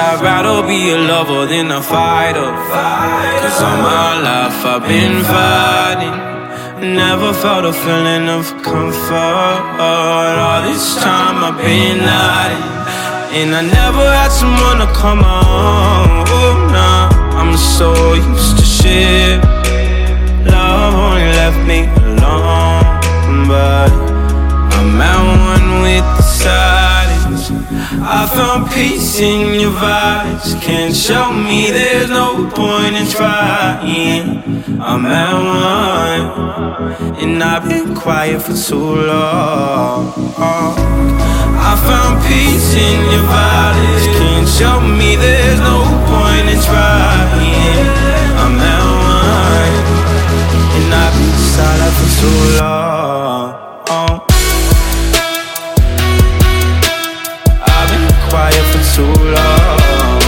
I'd rather be a lover than a fighter. Cause all my life I've been fighting, never felt a feeling of comfort. All this time I've been hiding, and I never had someone to come on. Oh, nah, I'm so used to shit. Love only left me alone, but I'm at one with the silence. I found peace in your vibes. Can't show me there's no point in trying. I'm at one, and I've been quiet for too long. I found peace in your vibes. Can't show me there's no point in trying. I'm at one, and I've been silent for too long. I've been quiet for too long.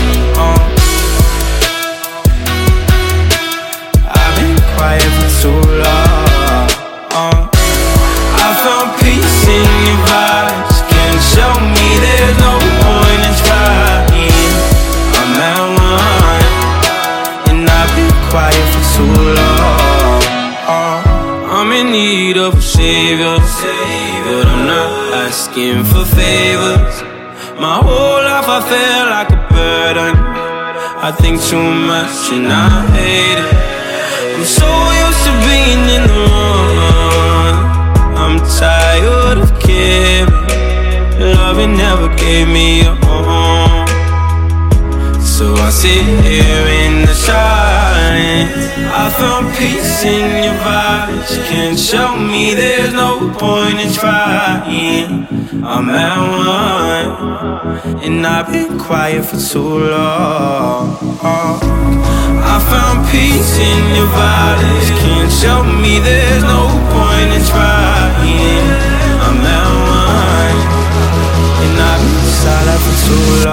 I've been quiet for too long. I found peace in your vibes. Can't show me there's no point in trying. I'm at one, and I've been quiet for too long. I'm in need of a savior, but I'm not asking for favors. My whole life I feel like a burden. I think too much and I hate it. I'm so used to being in the wrong. I'm tired of caring. Loving never gave me a home, so I sit here in the silence. I found peace in your vibes. Can't show me there's no point in trying. I'm at one, and I've been quiet for too long. I found peace in your vibes. Can't show me there's no point in trying. I'm at one, and I've been silent for too long.